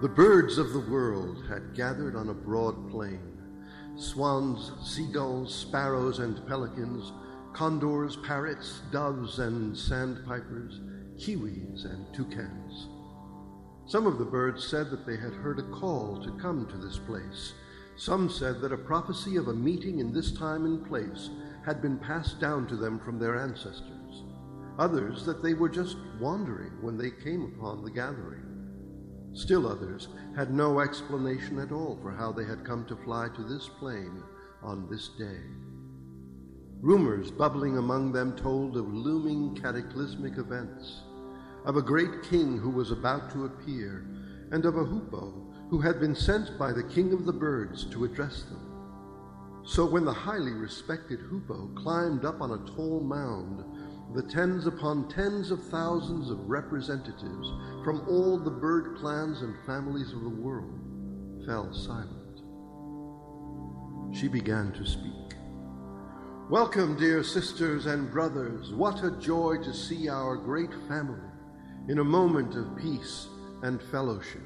The birds of the world had gathered on a broad plain. Swans, seagulls, sparrows, and pelicans, condors, parrots, doves, and sandpipers, kiwis, and toucans. Some of the birds said that they had heard a call to come to this place. Some said that a prophecy of a meeting in this time and place had been passed down to them from their ancestors. Others that they were just wandering when they came upon the gathering. Still others had no explanation at all for how they had come to fly to this plain on this day. Rumors bubbling among them told of looming cataclysmic events, of a great king who was about to appear, and of a hoopoe who had been sent by the king of the birds to address them. So when the highly respected hoopoe climbed up on a tall mound, the tens upon tens of thousands of representatives from all the bird clans and families of the world fell silent. She began to speak. "Welcome, dear sisters and brothers. What a joy to see our great family in a moment of peace and fellowship.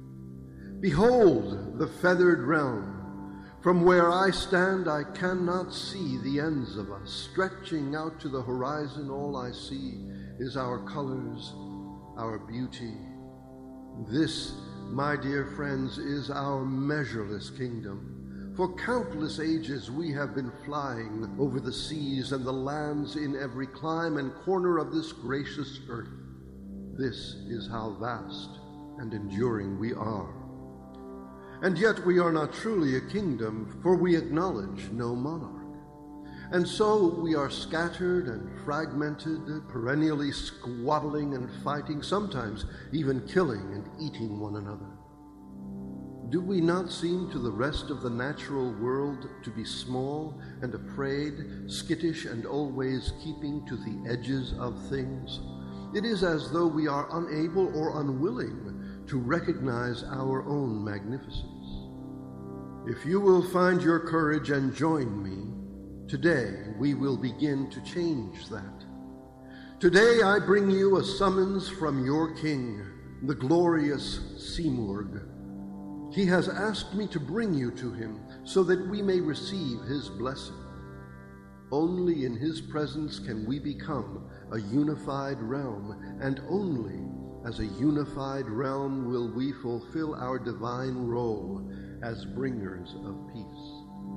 Behold the feathered realm. From where I stand, I cannot see the ends of us. Stretching out to the horizon, all I see is our colors, our beauty. This, my dear friends, is our measureless kingdom. For countless ages we have been flying over the seas and the lands in every clime and corner of this gracious earth. This is how vast and enduring we are. And yet we are not truly a kingdom, for we acknowledge no monarch. And so we are scattered and fragmented, perennially squabbling and fighting, sometimes even killing and eating one another. Do we not seem to the rest of the natural world to be small and afraid, skittish and always keeping to the edges of things? It is as though we are unable or unwilling to recognize our own magnificence. If you will find your courage and join me, today we will begin to change that. Today I bring you a summons from your king, the glorious Simurgh. He has asked me to bring you to him so that we may receive his blessing. Only in his presence can we become a unified realm, and only as a unified realm will we fulfill our divine role as bringers of peace.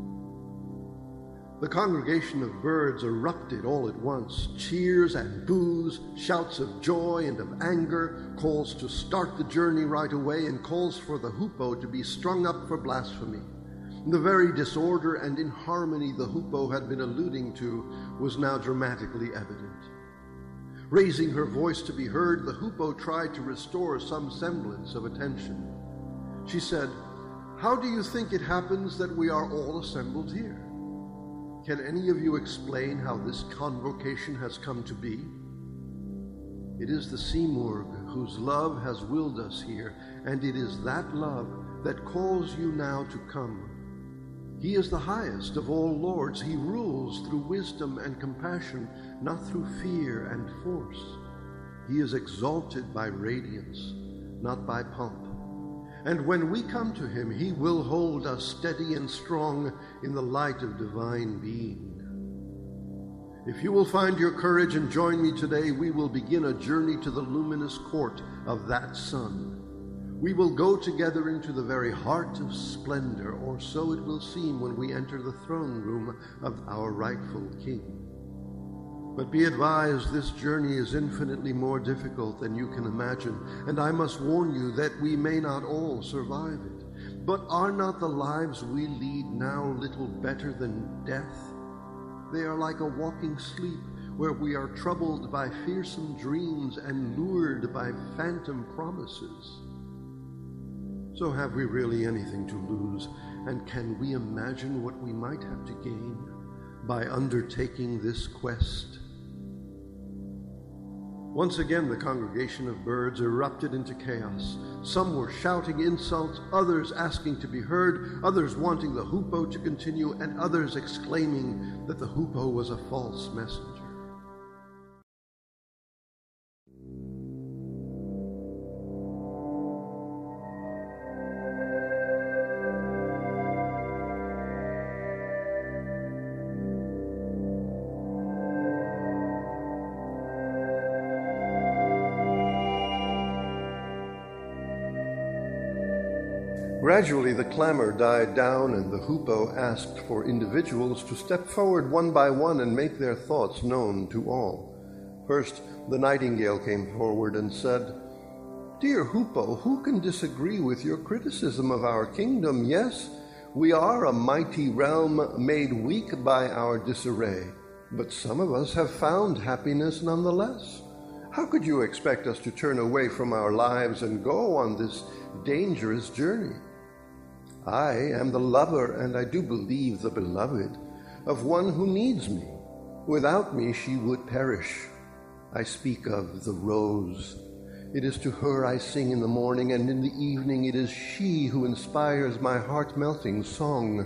The congregation of birds erupted all at once. Cheers and boos, shouts of joy and of anger, calls to start the journey right away, and calls for the hoopoe to be strung up for blasphemy. The very disorder and inharmony the hoopoe had been alluding to was now dramatically evident. Raising her voice to be heard, the hoopoe tried to restore some semblance of attention. She said, "How do you think it happens that we are all assembled here? Can any of you explain how this convocation has come to be? It is the Simurgh whose love has willed us here, and it is that love that calls you now to come. He is the highest of all lords. He rules through wisdom and compassion, not through fear and force. He is exalted by radiance, not by pomp. And when we come to him, he will hold us steady and strong in the light of divine being. If you will find your courage and join me today, we will begin a journey to the luminous court of that sun. We will go together into the very heart of splendor, or so it will seem when we enter the throne room of our rightful king. But be advised, this journey is infinitely more difficult than you can imagine, and I must warn you that we may not all survive it. But are not the lives we lead now little better than death? They are like a walking sleep, where we are troubled by fearsome dreams and lured by phantom promises. So have we really anything to lose, and can we imagine what we might have to gain by undertaking this quest? Once again, the congregation of birds erupted into chaos. Some were shouting insults, others asking to be heard, others wanting the hoopoe to continue, and others exclaiming that the hoopoe was a false messenger. Gradually the clamor died down, and the hoopoe asked for individuals to step forward one by one and make their thoughts known to all. First, the nightingale came forward and said, "Dear hoopoe, who can disagree with your criticism of our kingdom? Yes, we are a mighty realm made weak by our disarray, but some of us have found happiness nonetheless. How could you expect us to turn away from our lives and go on this dangerous journey? I am the lover, and I do believe the beloved, of one who needs me. Without me she would perish. I speak of the rose. It is to her I sing in the morning, and in the evening it is she who inspires my heart-melting song.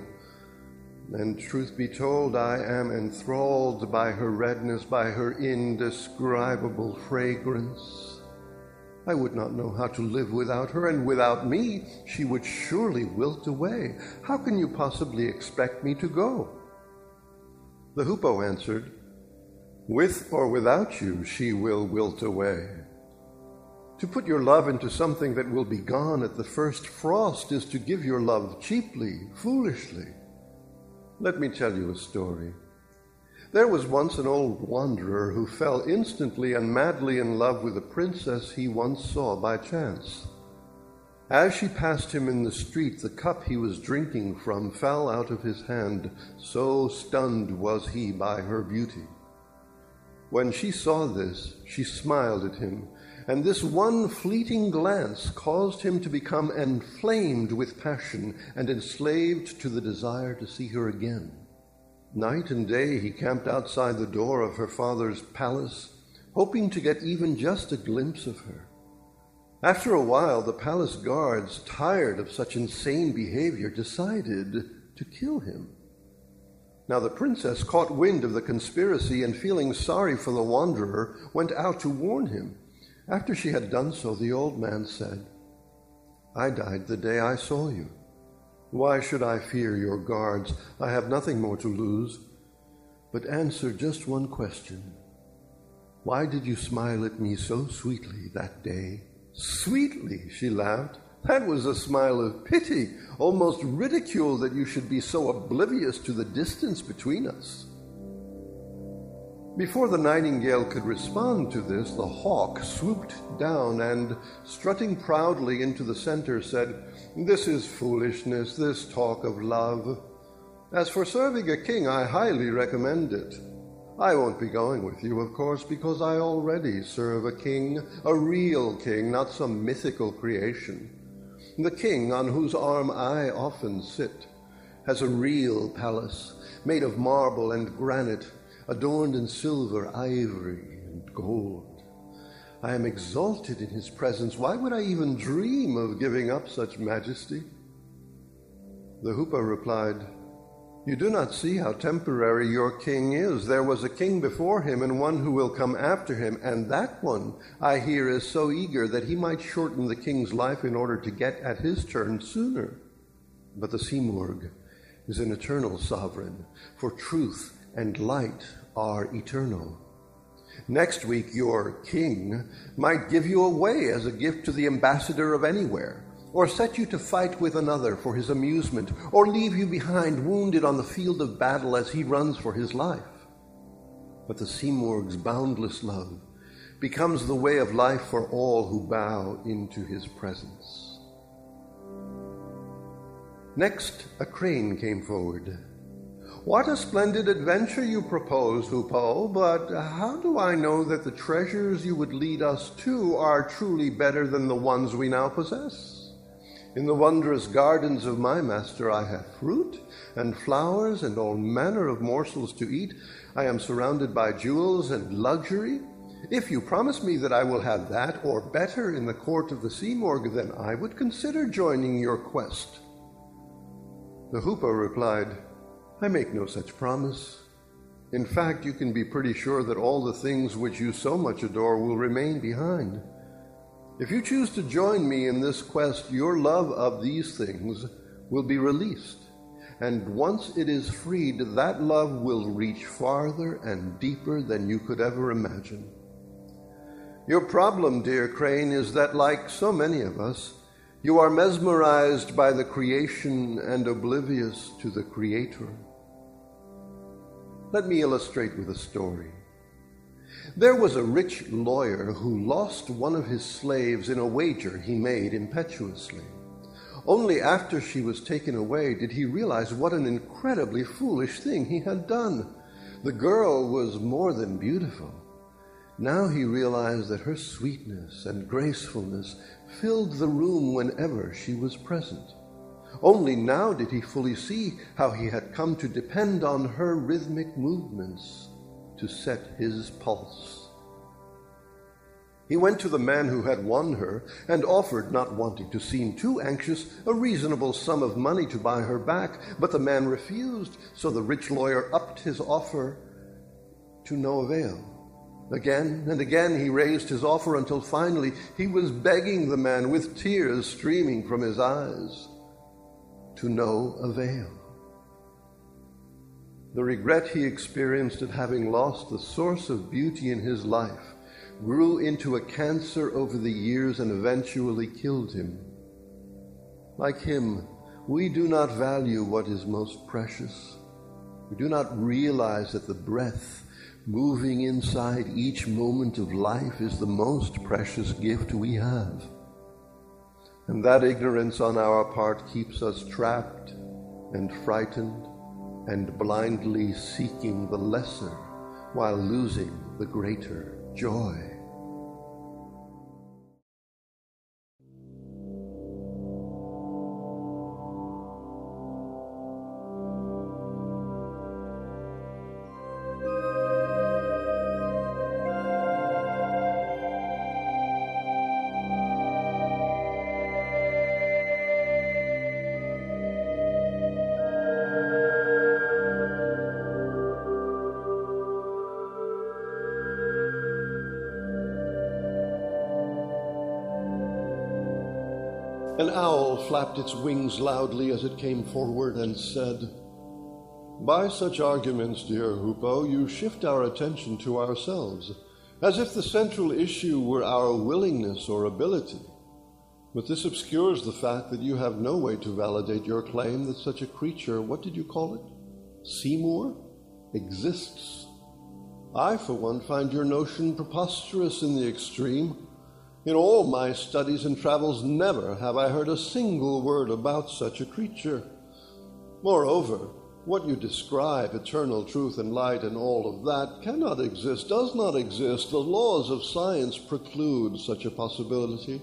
And truth be told, I am enthralled by her redness, by her indescribable fragrance. I would not know how to live without her, and without me she would surely wilt away. How can you possibly expect me to go?" The hoopoe answered, "With or without you, she will wilt away. To put your love into something that will be gone at the first frost is to give your love cheaply, foolishly. Let me tell you a story. There was once an old wanderer who fell instantly and madly in love with a princess he once saw by chance. As she passed him in the street, the cup he was drinking from fell out of his hand, so stunned was he by her beauty. When she saw this, she smiled at him, and this one fleeting glance caused him to become inflamed with passion and enslaved to the desire to see her again. Night and day he camped outside the door of her father's palace, hoping to get even just a glimpse of her. After a while, the palace guards, tired of such insane behavior, decided to kill him. Now the princess caught wind of the conspiracy, and feeling sorry for the wanderer, went out to warn him. After she had done so, the old man said, "I died the day I saw you. Why should I fear your guards? I have nothing more to lose. But answer just one question. Why did you smile at me so sweetly that day?" "Sweetly," she laughed. "That was a smile of pity, almost ridicule that you should be so oblivious to the distance between us." Before the nightingale could respond to this, the hawk swooped down and, strutting proudly into the center, said, "This is foolishness, this talk of love. As for serving a king, I highly recommend it. I won't be going with you, of course, because I already serve a king, a real king, not some mythical creation. The king on whose arm I often sit has a real palace made of marble and granite, adorned in silver, ivory, and gold. I am exalted in his presence. Why would I even dream of giving up such majesty?" The hoopoe replied, "You do not see how temporary your king is. There was a king before him and one who will come after him, and that one, I hear, is so eager that he might shorten the king's life in order to get at his turn sooner. But the Simurgh is an eternal sovereign, for truth and light are eternal. Next week your king might give you away as a gift to the ambassador of anywhere, or set you to fight with another for his amusement, or leave you behind wounded on the field of battle as he runs for his life. But the Simurgh's boundless love becomes the way of life for all who bow into his presence." Next, a crane came forward. "What a splendid adventure you propose, hoopoe, but how do I know that the treasures you would lead us to are truly better than the ones we now possess? In the wondrous gardens of my master I have fruit and flowers and all manner of morsels to eat. I am surrounded by jewels and luxury. If you promise me that I will have that or better in the court of the Simurgh, then I would consider joining your quest." The hoopoe replied, "I make no such promise. In fact, you can be pretty sure that all the things which you so much adore will remain behind. If you choose to join me in this quest, your love of these things will be released, and once it is freed, that love will reach farther and deeper than you could ever imagine. Your problem, dear crane, is that, like so many of us, You are mesmerized by the creation and oblivious to the Creator. Let me illustrate with a story. There was a rich lawyer who lost one of his slaves in a wager he made impetuously. Only after she was taken away did he realize what an incredibly foolish thing he had done. The girl was more than beautiful. Now he realized that her sweetness and gracefulness filled the room whenever she was present. Only now did he fully see how he had come to depend on her rhythmic movements to set his pulse. He went to the man who had won her and offered, not wanting to seem too anxious, a reasonable sum of money to buy her back, but the man refused, so the rich lawyer upped his offer to no avail. Again and again he raised his offer until finally he was begging the man with tears streaming from his eyes. To no avail. The regret he experienced at having lost the source of beauty in his life grew into a cancer over the years and eventually killed him. Like him, we do not value what is most precious. We do not realize that the breath moving inside each moment of life is the most precious gift we have. And that ignorance on our part keeps us trapped and frightened and blindly seeking the lesser while losing the greater joy. An owl flapped its wings loudly as it came forward and said, "By such arguments, dear Hoopoe, you shift our attention to ourselves, as if the central issue were our willingness or ability. But this obscures the fact that you have no way to validate your claim that such a creature, what did you call it? Seymour? Exists. I, for one, find your notion preposterous in the extreme. In all my studies and travels, never have I heard a single word about such a creature. Moreover, what you describe, eternal truth and light and all of that, cannot exist, does not exist. The laws of science preclude such a possibility.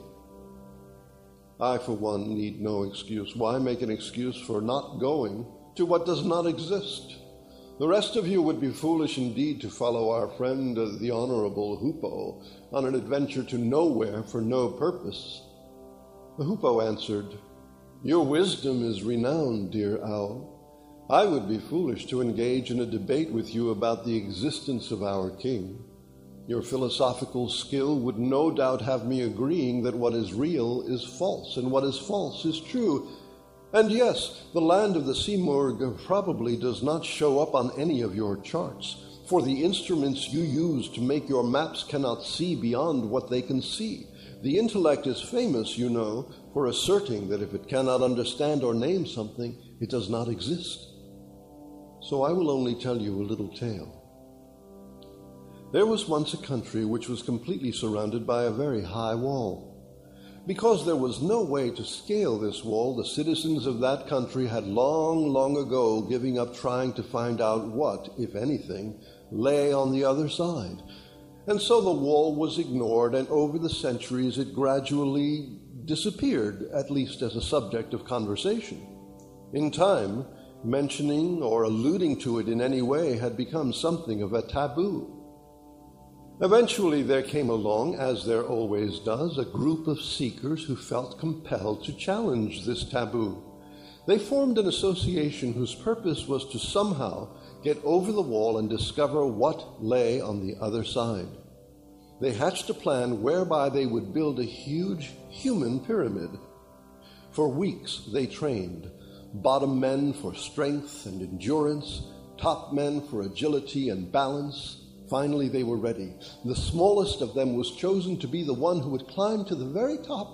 I, for one, need no excuse. Why make an excuse for not going to what does not exist? The rest of you would be foolish indeed to follow our friend, the Honorable Hoopoe, on an adventure to nowhere for no purpose." The Hoopoe answered, "Your wisdom is renowned, dear owl. I would be foolish to engage in a debate with you about the existence of our king. Your philosophical skill would no doubt have me agreeing that what is real is false, and what is false is true. And yes, the land of the Simurgh probably does not show up on any of your charts, for the instruments you use to make your maps cannot see beyond what they can see. The intellect is famous, you know, for asserting that if it cannot understand or name something, it does not exist. So I will only tell you a little tale. There was once a country which was completely surrounded by a very high wall. Because there was no way to scale this wall, the citizens of that country had long ago given up trying to find out what, if anything, lay on the other side. And so the wall was ignored, and over the centuries it gradually disappeared, at least as a subject of conversation. In time, mentioning or alluding to it in any way had become something of a taboo. Eventually there came along, as there always does, a group of seekers who felt compelled to challenge this taboo. They formed an association whose purpose was to somehow get over the wall and discover what lay on the other side. They hatched a plan whereby they would build a huge human pyramid. For weeks they trained, bottom men for strength and endurance, top men for agility and balance. Finally, they were ready. The smallest of them was chosen to be the one who would climb to the very top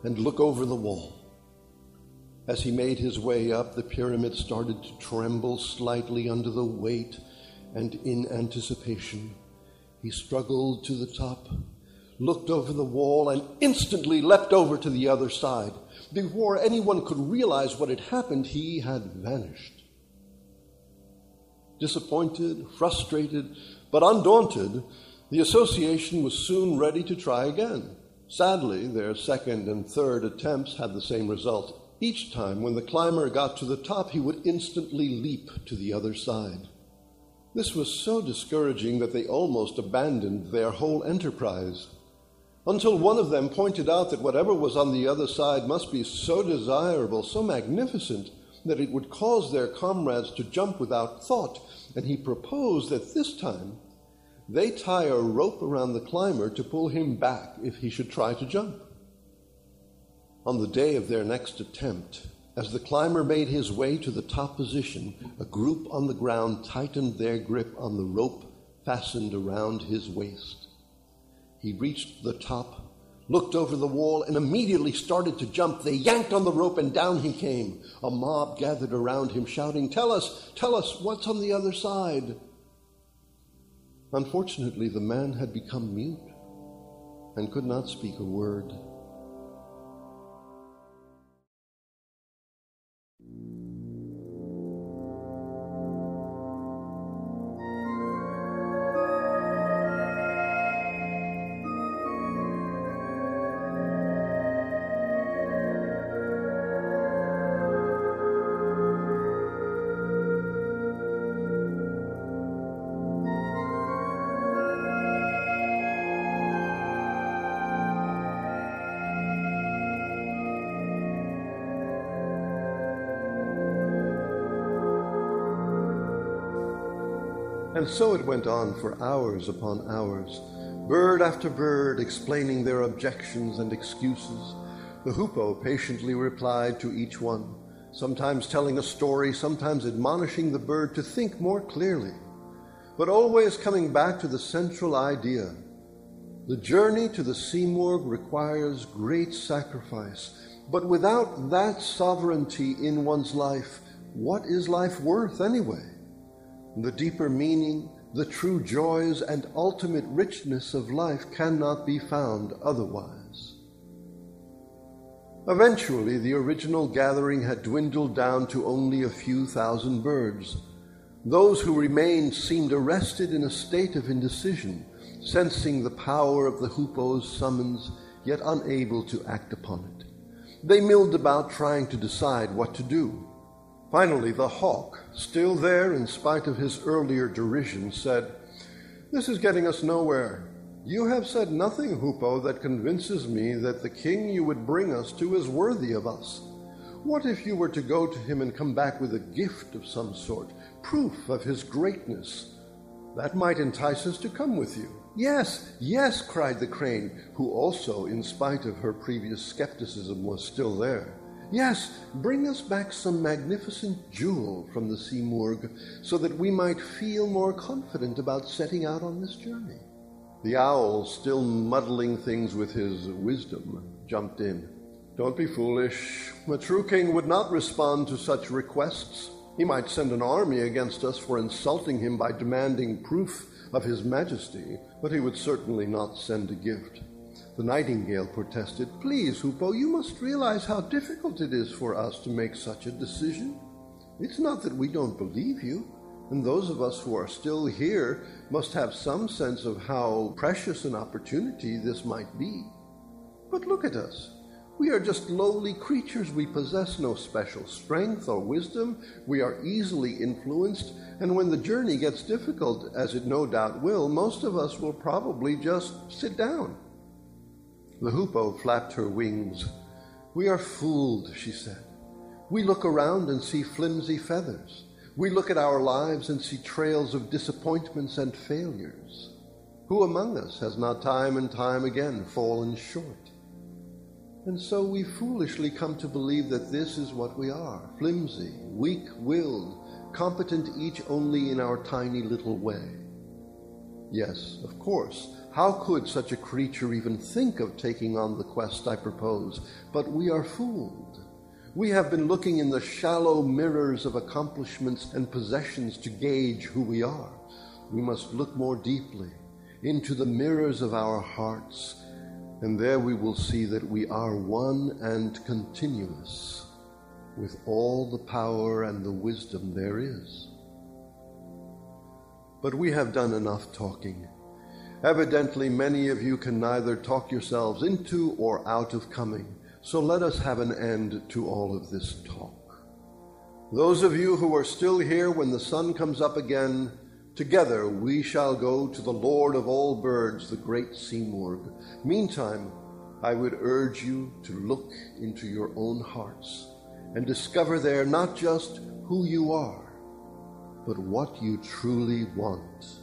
and look over the wall. As he made his way up, the pyramid started to tremble slightly under the weight, and in anticipation, he struggled to the top, looked over the wall, and instantly leapt over to the other side. Before anyone could realize what had happened, he had vanished. Disappointed, frustrated, but undaunted, the association was soon ready to try again. Sadly, their second and third attempts had the same result. Each time, when the climber got to the top, he would instantly leap to the other side. This was so discouraging that they almost abandoned their whole enterprise, until one of them pointed out that whatever was on the other side must be so desirable, so magnificent, that it would cause their comrades to jump without thought, and he proposed that this time they tie a rope around the climber to pull him back if he should try to jump. On the day of their next attempt, as the climber made his way to the top position, a group on the ground tightened their grip on the rope fastened around his waist. He reached the top, looked over the wall, and immediately started to jump. They yanked on the rope, and down he came. A mob gathered around him, shouting, tell us, what's on the other side?" Unfortunately, the man had become mute and could not speak a word. And so it went on for hours upon hours, bird after bird explaining their objections and excuses. The hoopoe patiently replied to each one, sometimes telling a story, sometimes admonishing the bird to think more clearly, but always coming back to the central idea. The journey to the Simurgh requires great sacrifice, but without that sovereignty in one's life, what is life worth anyway? The deeper meaning, the true joys and ultimate richness of life cannot be found otherwise. Eventually, the original gathering had dwindled down to only a few thousand birds. Those who remained seemed arrested in a state of indecision, sensing the power of the hoopoe's summons, yet unable to act upon it. They milled about trying to decide what to do. Finally, the hawk, still there in spite of his earlier derision, said, "This is getting us nowhere. You have said nothing, hoopoe, that convinces me that the king you would bring us to is worthy of us. What if you were to go to him and come back with a gift of some sort, proof of his greatness? That might entice us to come with you." "Yes, yes," cried the crane, who also, in spite of her previous skepticism, was still there. "Yes, bring us back some magnificent jewel from the Simurgh, so that we might feel more confident about setting out on this journey." The owl, still muddling things with his wisdom, jumped in. "Don't be foolish. A true king would not respond to such requests. He might send an army against us for insulting him by demanding proof of his majesty, but he would certainly not send a gift." The nightingale protested, "Please, hoopoe, you must realize how difficult it is for us to make such a decision. It's not that we don't believe you, and those of us who are still here must have some sense of how precious an opportunity this might be. But look at us. We are just lowly creatures. We possess no special strength or wisdom. We are easily influenced, and when the journey gets difficult, as it no doubt will, most of us will probably just sit down." The hoopoe flapped her wings. "We are fooled," she said. "We look around and see flimsy feathers. We look at our lives and see trails of disappointments and failures. Who among us has not time and time again fallen short? And so we foolishly come to believe that this is what we are, flimsy, weak-willed, competent each only in our tiny little way. Yes, of course. How could such a creature even think of taking on the quest I propose? But we are fooled. We have been looking in the shallow mirrors of accomplishments and possessions to gauge who we are. We must look more deeply into the mirrors of our hearts, and there we will see that we are one and continuous, with all the power and the wisdom there is. But we have done enough talking. Evidently, many of you can neither talk yourselves into or out of coming, so let us have an end to all of this talk. Those of you who are still here when the sun comes up again, together we shall go to the Lord of all birds, the great Simurgh. Meantime, I would urge you to look into your own hearts and discover there not just who you are, but what you truly want.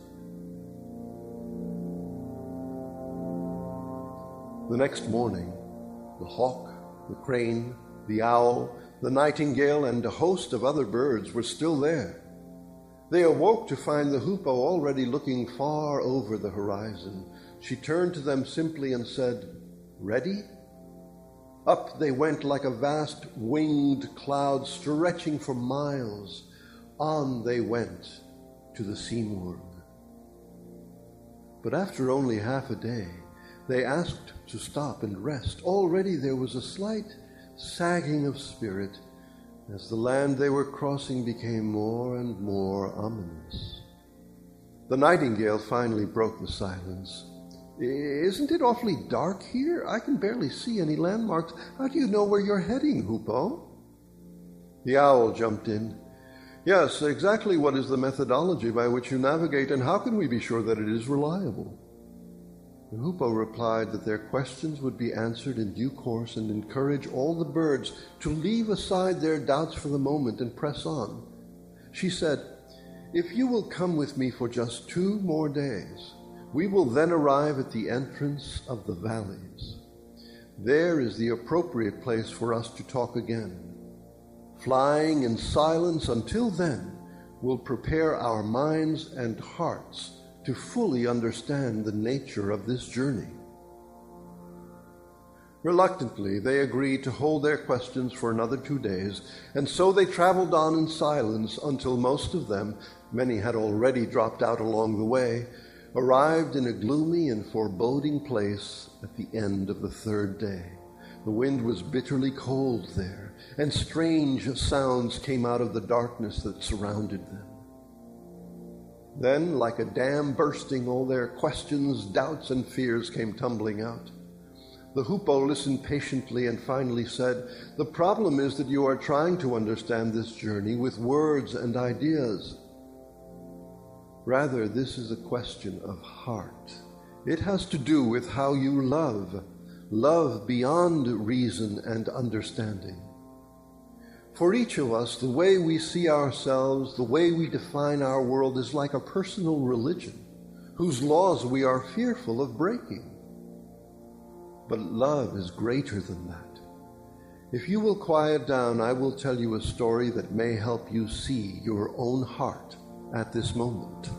The next morning, the hawk, the crane, the owl, the nightingale, and a host of other birds were still there. They awoke to find the hoopoe already looking far over the horizon. She turned to them simply and said, "Ready?" Up they went like a vast winged cloud stretching for miles. On they went to the Simurgh. But after only half a day, they asked to stop and rest. Already there was a slight sagging of spirit as the land they were crossing became more and more ominous. The nightingale finally broke the silence. "Isn't it awfully dark here? I can barely see any landmarks. How do you know where you're heading, hoopoe?" The owl jumped in. "Yes, exactly what is the methodology by which you navigate, and how can we be sure that it is reliable?" The hoopoe replied that their questions would be answered in due course and encourage all the birds to leave aside their doubts for the moment and press on. She said, "If you will come with me for just 2 more days, we will then arrive at the entrance of the valleys. There is the appropriate place for us to talk again. Flying in silence until then will prepare our minds and hearts to fully understand the nature of this journey." Reluctantly, they agreed to hold their questions for another 2 days, and so they traveled on in silence until most of them, many had already dropped out along the way, arrived in a gloomy and foreboding place at the end of the 3rd day. The wind was bitterly cold there, and strange sounds came out of the darkness that surrounded them. Then, like a dam bursting, all their questions, doubts, and fears came tumbling out. The hoopoe listened patiently and finally said, "The problem is that you are trying to understand this journey with words and ideas. Rather, this is a question of heart. It has to do with how you love beyond reason and understanding. For each of us, the way we see ourselves, the way we define our world is like a personal religion, whose laws we are fearful of breaking. But love is greater than that. If you will quiet down, I will tell you a story that may help you see your own heart at this moment."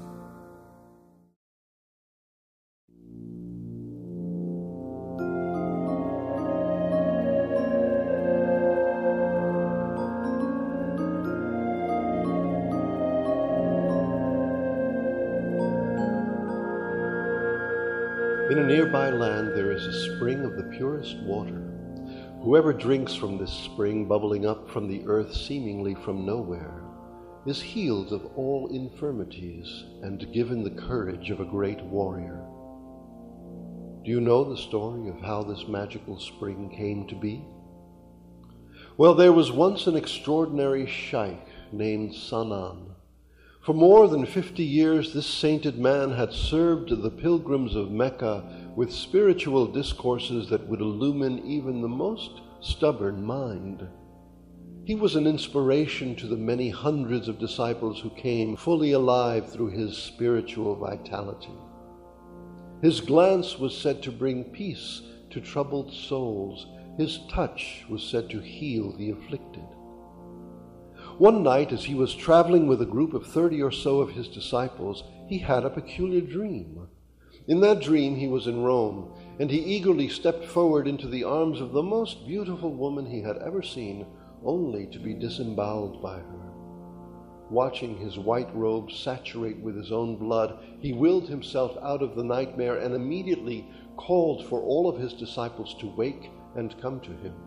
In a nearby land there is a spring of the purest water. Whoever drinks from this spring, bubbling up from the earth seemingly from nowhere, is healed of all infirmities and given the courage of a great warrior. Do you know the story of how this magical spring came to be? Well, there was once an extraordinary sheikh named Sanan. For more than 50 years, this sainted man had served the pilgrims of Mecca with spiritual discourses that would illumine even the most stubborn mind. He was an inspiration to the many hundreds of disciples who came fully alive through his spiritual vitality. His glance was said to bring peace to troubled souls. His touch was said to heal the afflicted. One night, as he was traveling with a group of 30 or so of his disciples, he had a peculiar dream. In that dream he was in Rome, and he eagerly stepped forward into the arms of the most beautiful woman he had ever seen, only to be disemboweled by her. Watching his white robe saturate with his own blood, he willed himself out of the nightmare and immediately called for all of his disciples to wake and come to him.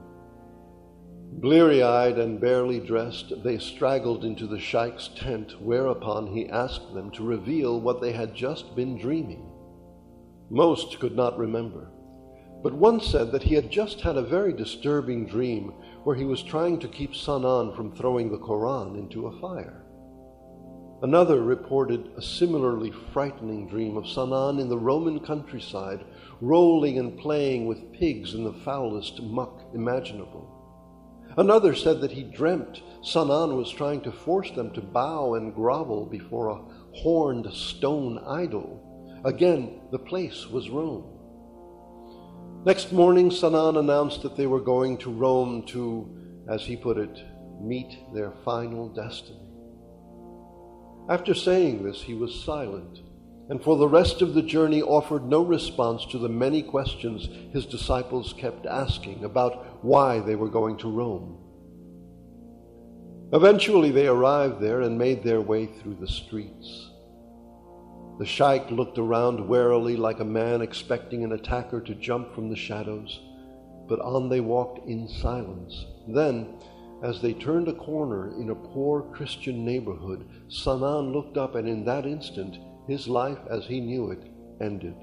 Bleary-eyed and barely dressed, they straggled into the sheikh's tent, whereupon he asked them to reveal what they had just been dreaming. Most could not remember, but one said that he had just had a very disturbing dream where he was trying to keep Sanan from throwing the Quran into a fire. Another reported a similarly frightening dream of Sanan in the Roman countryside, rolling and playing with pigs in the foulest muck imaginable. Another said that he dreamt Sanan was trying to force them to bow and grovel before a horned stone idol. Again, the place was Rome. Next morning, Sanan announced that they were going to Rome to, as he put it, meet their final destiny. After saying this, he was silent, and for the rest of the journey offered no response to the many questions his disciples kept asking about why they were going to Rome. Eventually they arrived there and made their way through the streets. The sheikh looked around warily like a man expecting an attacker to jump from the shadows, but on they walked in silence. Then, as they turned a corner in a poor Christian neighborhood, Sanan looked up, and in that instant, his life as he knew it ended.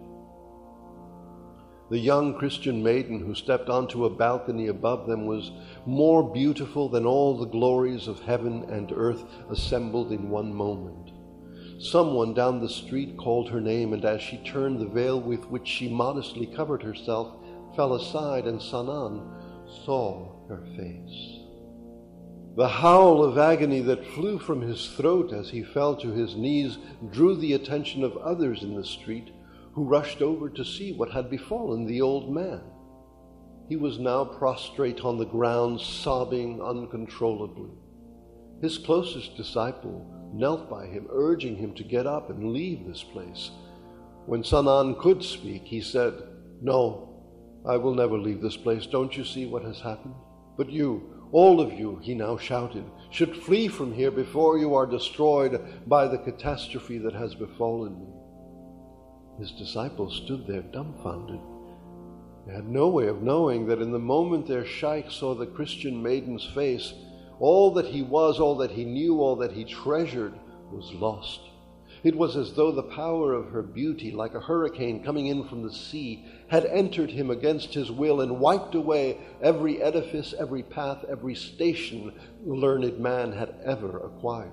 The young Christian maiden who stepped onto a balcony above them was more beautiful than all the glories of heaven and earth assembled in one moment. Someone down the street called her name, and as she turned, the veil with which she modestly covered herself fell aside, and Sanan saw her face. The howl of agony that flew from his throat as he fell to his knees drew the attention of others in the street, who rushed over to see what had befallen the old man. He was now prostrate on the ground, sobbing uncontrollably. His closest disciple knelt by him, urging him to get up and leave this place. When Sanan could speak, he said, "No, I will never leave this place. Don't you see what has happened? But you, all of you," he now shouted, "should flee from here before you are destroyed by the catastrophe that has befallen me." His disciples stood there dumbfounded. They had no way of knowing that in the moment their sheikh saw the Christian maiden's face, all that he was, all that he knew, all that he treasured was lost. It was as though the power of her beauty, like a hurricane coming in from the sea, had entered him against his will and wiped away every edifice, every path, every station the learned man had ever acquired.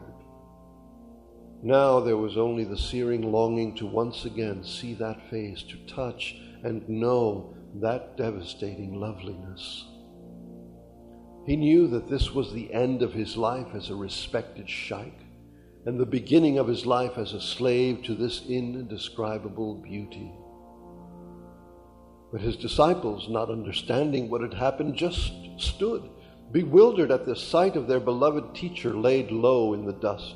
Now there was only the searing longing to once again see that face, to touch and know that devastating loveliness. He knew that this was the end of his life as a respected sheikh, and the beginning of his life as a slave to this indescribable beauty. But his disciples, not understanding what had happened, just stood, bewildered at the sight of their beloved teacher laid low in the dust.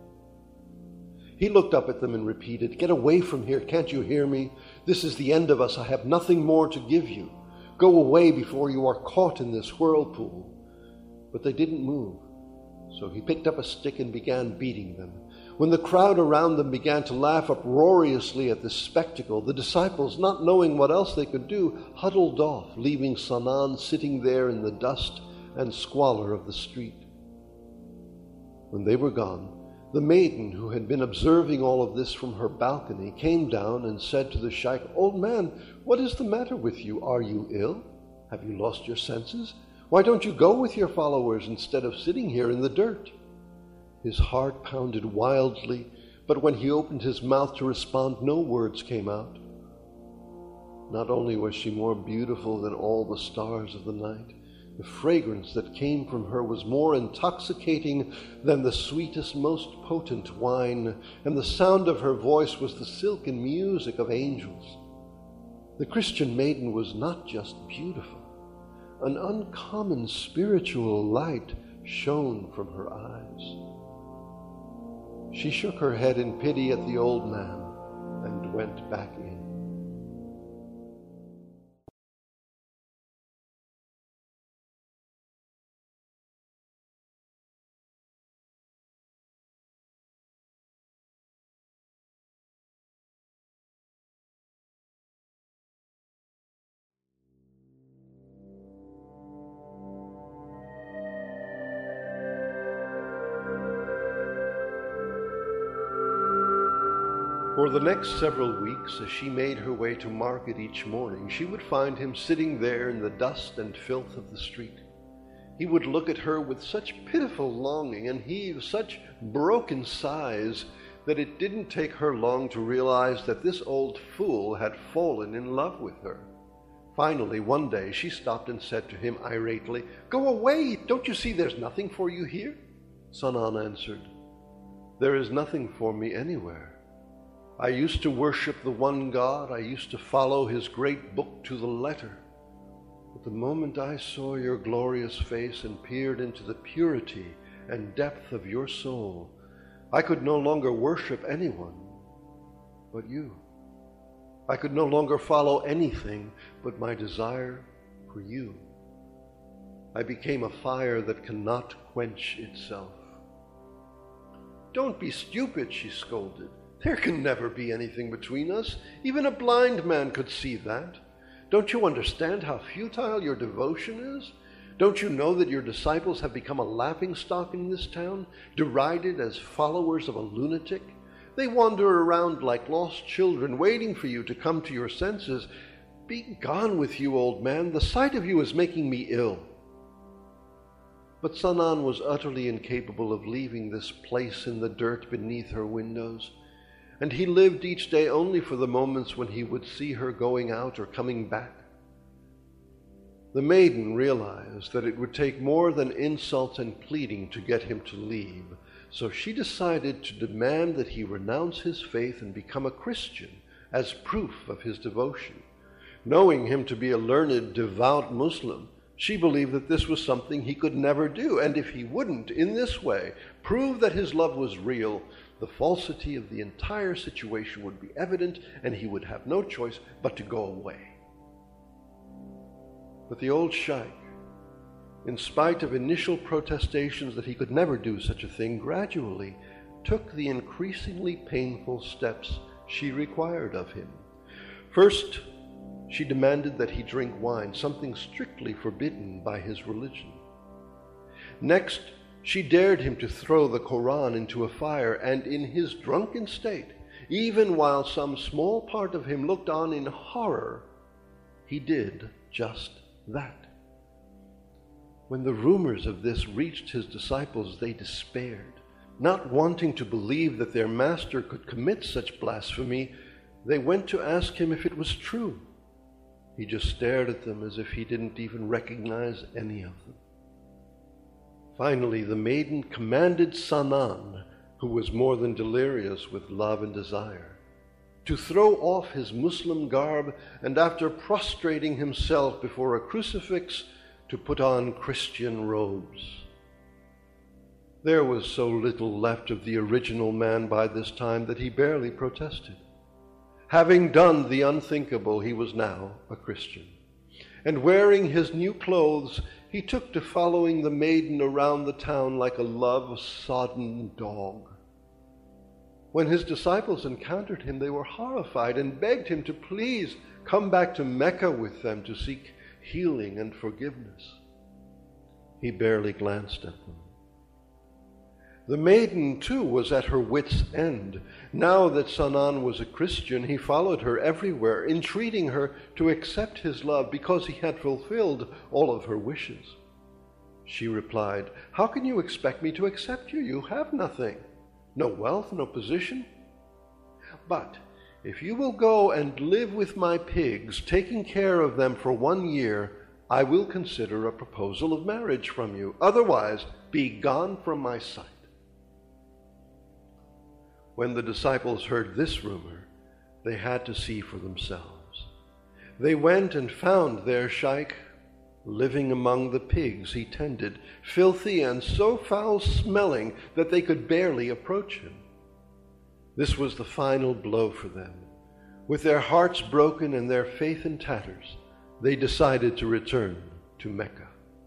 He looked up at them and repeated, "Get away from here, can't you hear me? This is the end of us. I have nothing more to give you. Go away before you are caught in this whirlpool." But they didn't move. So he picked up a stick and began beating them. When the crowd around them began to laugh uproariously at this spectacle, the disciples, not knowing what else they could do, huddled off, leaving Sanan sitting there in the dust and squalor of the street. When they were gone, the maiden, who had been observing all of this from her balcony, came down and said to the sheikh, "Old man, what is the matter with you? Are you ill? Have you lost your senses? Why don't you go with your followers instead of sitting here in the dirt?" His heart pounded wildly, but when he opened his mouth to respond, no words came out. Not only was she more beautiful than all the stars of the night, the fragrance that came from her was more intoxicating than the sweetest, most potent wine, and the sound of her voice was the silken music of angels. The Christian maiden was not just beautiful. An uncommon spiritual light shone from her eyes. She shook her head in pity at the old man and went back in. For the next several weeks, as she made her way to market each morning, she would find him sitting there in the dust and filth of the street. He would look at her with such pitiful longing and heave such broken sighs that it didn't take her long to realize that this old fool had fallen in love with her. Finally, one day, she stopped and said to him irately, "Go away! Don't you see there's nothing for you here?" Sanan answered, "There is nothing for me anywhere. I used to worship the one God. I used to follow his great book to the letter. But the moment I saw your glorious face and peered into the purity and depth of your soul, I could no longer worship anyone but you. I could no longer follow anything but my desire for you. I became a fire that cannot quench itself." "Don't be stupid," she scolded. "There can never be anything between us. Even a blind man could see that. Don't you understand how futile your devotion is? Don't you know that your disciples have become a laughingstock in this town, derided as followers of a lunatic? They wander around like lost children, waiting for you to come to your senses. Be gone with you, old man. The sight of you is making me ill." But Sanan was utterly incapable of leaving this place in the dirt beneath her windows, and he lived each day only for the moments when he would see her going out or coming back. The maiden realized that it would take more than insult and pleading to get him to leave, so she decided to demand that he renounce his faith and become a Christian as proof of his devotion. Knowing him to be a learned, devout Muslim, she believed that this was something he could never do, and if he wouldn't, in this way, prove that his love was real, the falsity of the entire situation would be evident, and he would have no choice but to go away. But the old sheikh, in spite of initial protestations that he could never do such a thing, gradually took the increasingly painful steps she required of him. First, she demanded that he drink wine, something strictly forbidden by his religion. Next, she dared him to throw the Koran into a fire, and in his drunken state, even while some small part of him looked on in horror, he did just that. When the rumors of this reached his disciples, they despaired. Not wanting to believe that their master could commit such blasphemy, they went to ask him if it was true. He just stared at them as if he didn't even recognize any of them. Finally, the maiden commanded Sanan, who was more than delirious with love and desire, to throw off his Muslim garb and, after prostrating himself before a crucifix, to put on Christian robes. There was so little left of the original man by this time that he barely protested. Having done the unthinkable, he was now a Christian. And wearing his new clothes, he took to following the maiden around the town like a love-sodden dog. When his disciples encountered him, they were horrified and begged him to please come back to Mecca with them to seek healing and forgiveness. He barely glanced at them. The maiden, too, was at her wits' end. Now that Sanan was a Christian, he followed her everywhere, entreating her to accept his love because he had fulfilled all of her wishes. She replied, "How can you expect me to accept you? You have nothing. No wealth, no position. But if you will go and live with my pigs, taking care of them for 1 year, I will consider a proposal of marriage from you. Otherwise, be gone from my sight." When the disciples heard this rumor, they had to see for themselves. They went and found their sheikh, living among the pigs he tended, filthy and so foul-smelling that they could barely approach him. This was the final blow for them. With their hearts broken and their faith in tatters, they decided to return to Mecca.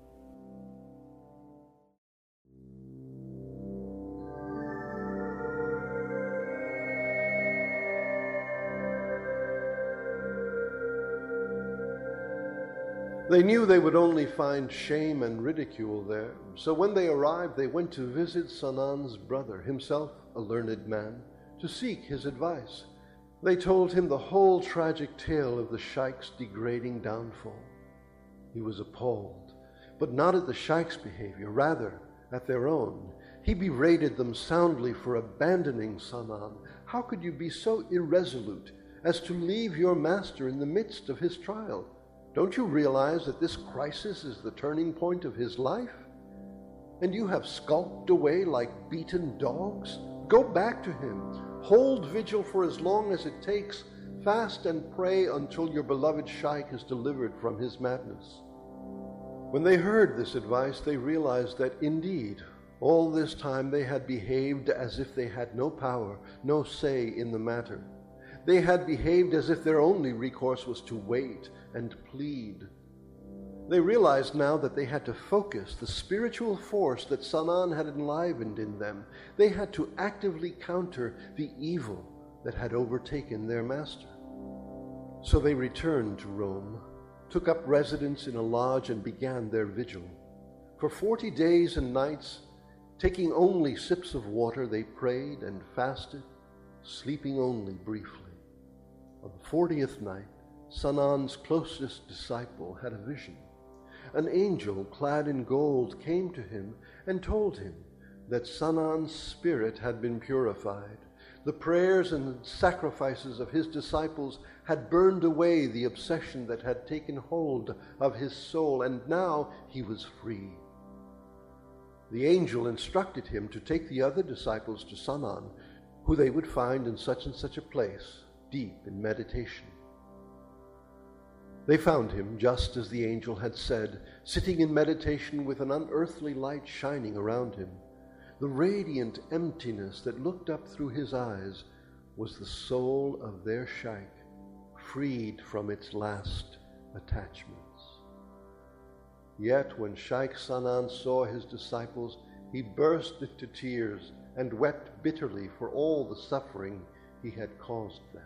They knew they would only find shame and ridicule there, so when they arrived, they went to visit Sanan's brother, himself a learned man, to seek his advice. They told him the whole tragic tale of the sheikh's degrading downfall. He was appalled, but not at the sheikh's behavior, rather at their own. He berated them soundly for abandoning Sanan. How could you be so irresolute as to leave your master in the midst of his trial? Don't you realize that this crisis is the turning point of his life? And you have skulked away like beaten dogs? Go back to him. Hold vigil for as long as it takes. Fast and pray until your beloved sheikh is delivered from his madness. When they heard this advice, they realized that indeed, all this time they had behaved as if they had no power, no say in the matter. They had behaved as if their only recourse was to wait and plead. They realized now that they had to focus the spiritual force that Sanan had enlivened in them. They had to actively counter the evil that had overtaken their master. So they returned to Rome, took up residence in a lodge, and began their vigil. For 40 days and nights, taking only sips of water, they prayed and fasted, sleeping only briefly. On the 40th night, Sanan's closest disciple had a vision. An angel clad in gold came to him and told him that Sanan's spirit had been purified. The prayers and sacrifices of his disciples had burned away the obsession that had taken hold of his soul, and now he was free. The angel instructed him to take the other disciples to Sanan, who they would find in such and such a place, deep in meditation. They found him just as the angel had said, sitting in meditation with an unearthly light shining around him. The radiant emptiness that looked up through his eyes was the soul of their sheikh, freed from its last attachments. Yet when Sheikh Sanan saw his disciples, he burst into tears and wept bitterly for all the suffering he had caused them.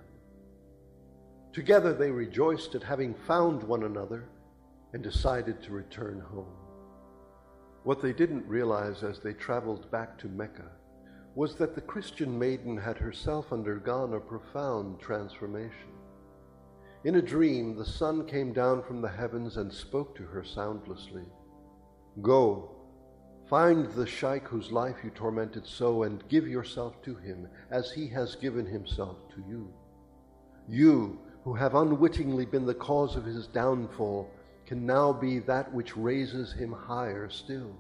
Together they rejoiced at having found one another and decided to return home. What they didn't realize as they traveled back to Mecca was that the Christian maiden had herself undergone a profound transformation. In a dream, the sun came down from the heavens and spoke to her soundlessly. "Go, find the sheikh whose life you tormented so, and give yourself to him as he has given himself to you. You, who have unwittingly been the cause of his downfall, can now be that which raises him higher still.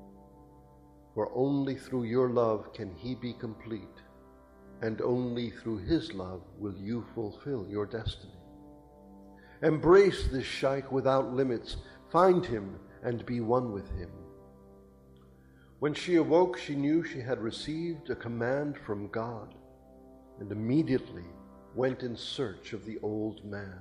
For only through your love can he be complete, and only through his love will you fulfill your destiny. Embrace this sheikh without limits, find him and be one with him." When she awoke, she knew she had received a command from God, and immediately went in search of the old man.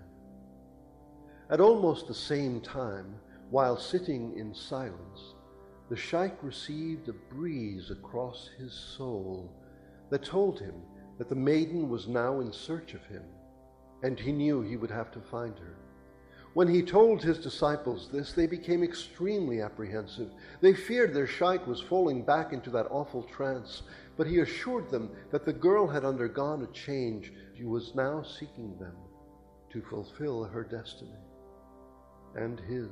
At almost the same time, while sitting in silence, the sheikh received a breeze across his soul that told him that the maiden was now in search of him, and he knew he would have to find her. When he told his disciples this, they became extremely apprehensive. They feared their sheikh was falling back into that awful trance, but he assured them that the girl had undergone a change. She was now seeking them to fulfill her destiny and his.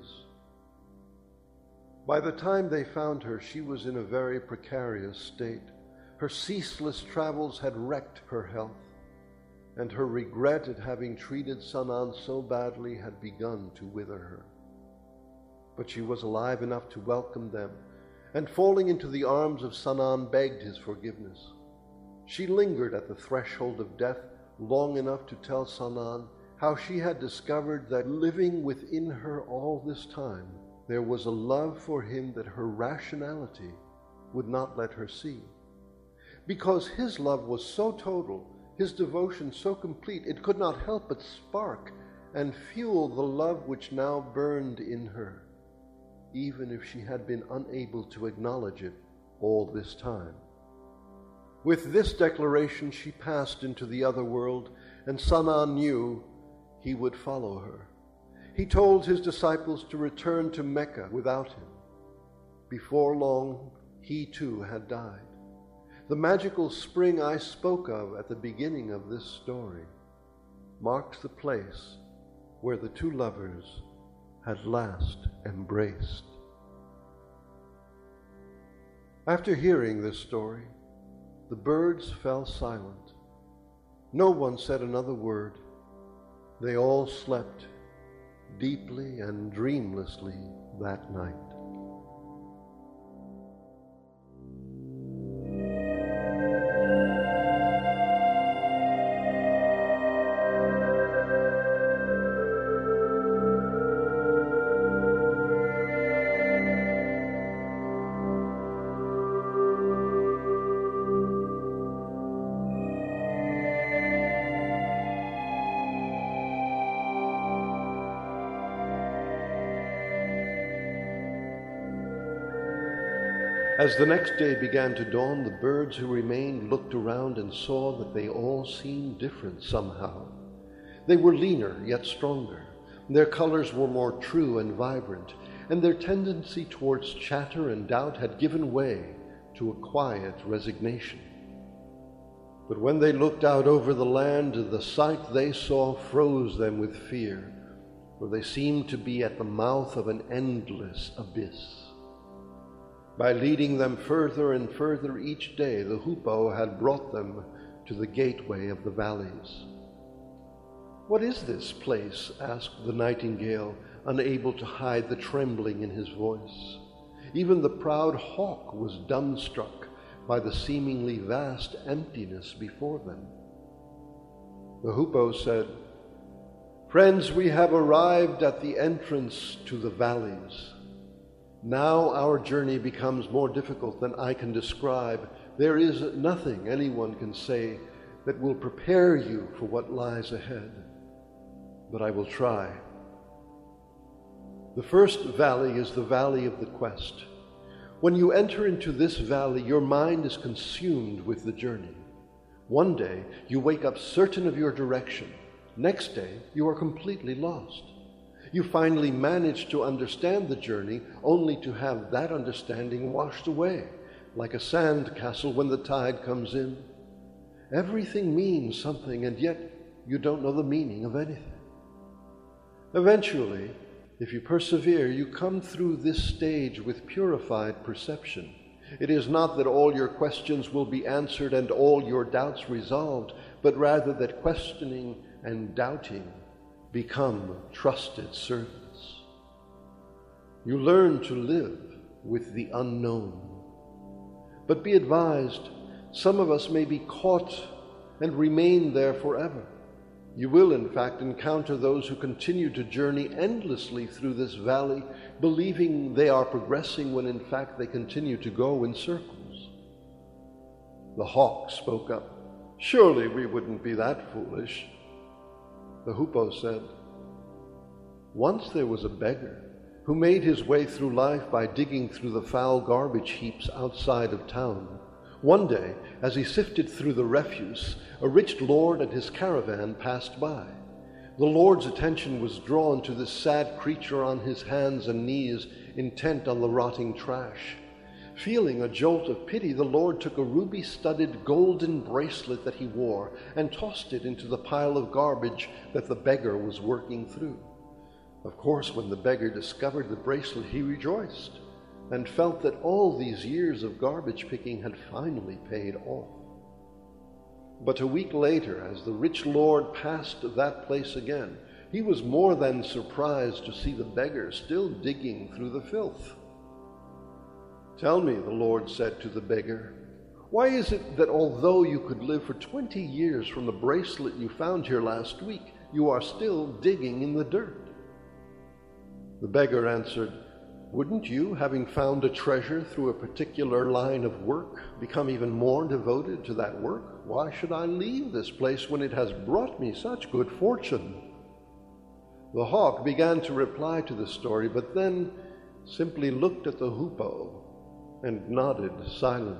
By the time they found her, she was in a very precarious state. Her ceaseless travels had wrecked her health, and her regret at having treated Sanan so badly had begun to wither her. But she was alive enough to welcome them, and falling into the arms of Sanan, begged his forgiveness. She lingered at the threshold of death long enough to tell Sanan how she had discovered that living within her all this time There was a love for him that her rationality would not let her see. Because his love was so total, his devotion so complete, it could not help but spark and fuel the love which now burned in her, even if she had been unable to acknowledge it all this time. With this declaration, she passed into the other world, and Sanan knew he would follow her. He told his disciples to return to Mecca without him. Before long, he too had died. The magical spring I spoke of at the beginning of this story marks the place where the two lovers had last embraced. After hearing this story, the birds fell silent. No one said another word. They all slept deeply and dreamlessly that night. As the next day began to dawn, the birds who remained looked around and saw that they all seemed different somehow. They were leaner, yet stronger. Their colors were more true and vibrant, and their tendency towards chatter and doubt had given way to a quiet resignation. But when they looked out over the land, the sight they saw froze them with fear, for they seemed to be at the mouth of an endless abyss. By leading them further and further each day, the hoopoe had brought them to the gateway of the valleys. "What is this place?" asked the nightingale, unable to hide the trembling in his voice. Even the proud hawk was dumbstruck by the seemingly vast emptiness before them. The hoopoe said, "Friends, we have arrived at the entrance to the valleys. Now our journey becomes more difficult than I can describe. There is nothing anyone can say that will prepare you for what lies ahead, but I will try. The first valley is the valley of the quest. When you enter into this valley, your mind is consumed with the journey. One day, you wake up certain of your direction. Next day, you are completely lost. You finally manage to understand the journey, only to have that understanding washed away, like a sand castle when the tide comes in. Everything means something, and yet you don't know the meaning of anything. Eventually, if you persevere, you come through this stage with purified perception. It is not that all your questions will be answered and all your doubts resolved, but rather that questioning and doubting become trusted servants. You learn to live with the unknown. But be advised, some of us may be caught and remain there forever. You will, in fact, encounter those who continue to journey endlessly through this valley, believing they are progressing when in fact they continue to go in circles. The hawk spoke up. "Surely we wouldn't be that foolish." The hoopoe said, "Once there was a beggar who made his way through life by digging through the foul garbage heaps outside of town. One day, as he sifted through the refuse, a rich lord and his caravan passed by. The lord's attention was drawn to this sad creature on his hands and knees, intent on the rotting trash. Feeling a jolt of pity, the Lord took a ruby-studded golden bracelet that he wore and tossed it into the pile of garbage that the beggar was working through. Of course, when the beggar discovered the bracelet, he rejoiced and felt that all these years of garbage picking had finally paid off. But a week later, as the rich lord passed that place again, he was more than surprised to see the beggar still digging through the filth. "Tell me," the Lord said to the beggar, "why is it that although you could live for 20 years from the bracelet you found here last week, you are still digging in the dirt?" The beggar answered, Wouldn't you, having found a treasure through a particular line of work, become even more devoted to that work? Why should I leave this place when it has brought me such good fortune? The hawk began to reply to the story, but then simply looked at the hoopoe and nodded silently.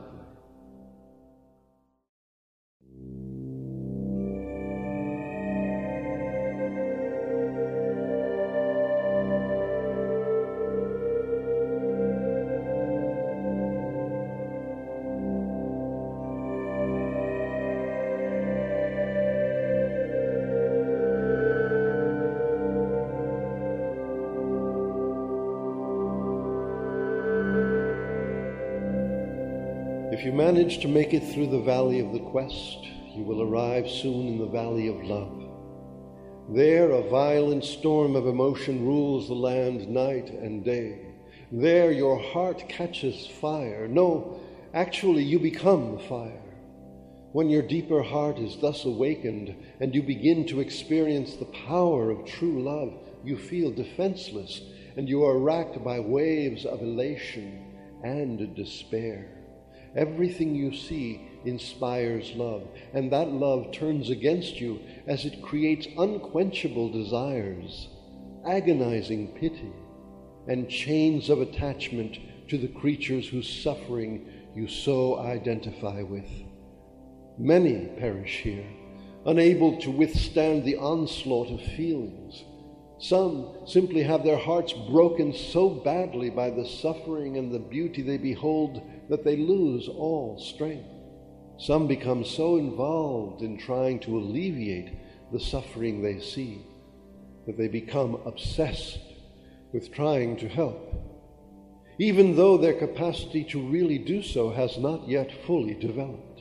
If you manage to make it through the valley of the quest, you will arrive soon in the valley of love. There a violent storm of emotion rules the land night and day. There your heart catches fire. No, actually you become the fire. When your deeper heart is thus awakened and you begin to experience the power of true love, you feel defenseless and you are racked by waves of elation and despair. Everything you see inspires love, and that love turns against you as it creates unquenchable desires, agonizing pity, and chains of attachment to the creatures whose suffering you so identify with. Many perish here, unable to withstand the onslaught of feelings. Some simply have their hearts broken so badly by the suffering and the beauty they behold that they lose all strength. Some become so involved in trying to alleviate the suffering they see that they become obsessed with trying to help, even though their capacity to really do so has not yet fully developed.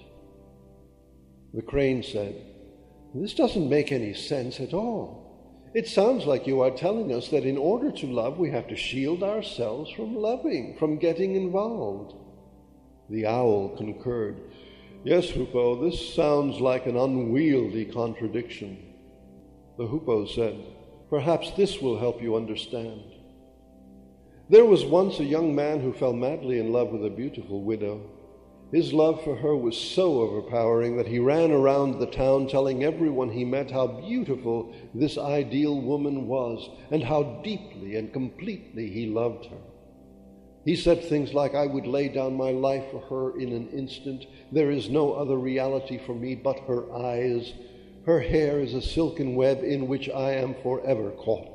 The crane said, "This doesn't make any sense at all. It sounds like you are telling us that in order to love, we have to shield ourselves from loving, from getting involved." The owl concurred. "Yes, hoopoe, this sounds like an unwieldy contradiction." The hoopoe said, "Perhaps this will help you understand. There was once a young man who fell madly in love with a beautiful widow. His love for her was so overpowering that he ran around the town telling everyone he met how beautiful this ideal woman was and how deeply and completely he loved her. He said things like, "I would lay down my life for her in an instant. There is no other reality for me but her eyes. Her hair is a silken web in which I am forever caught."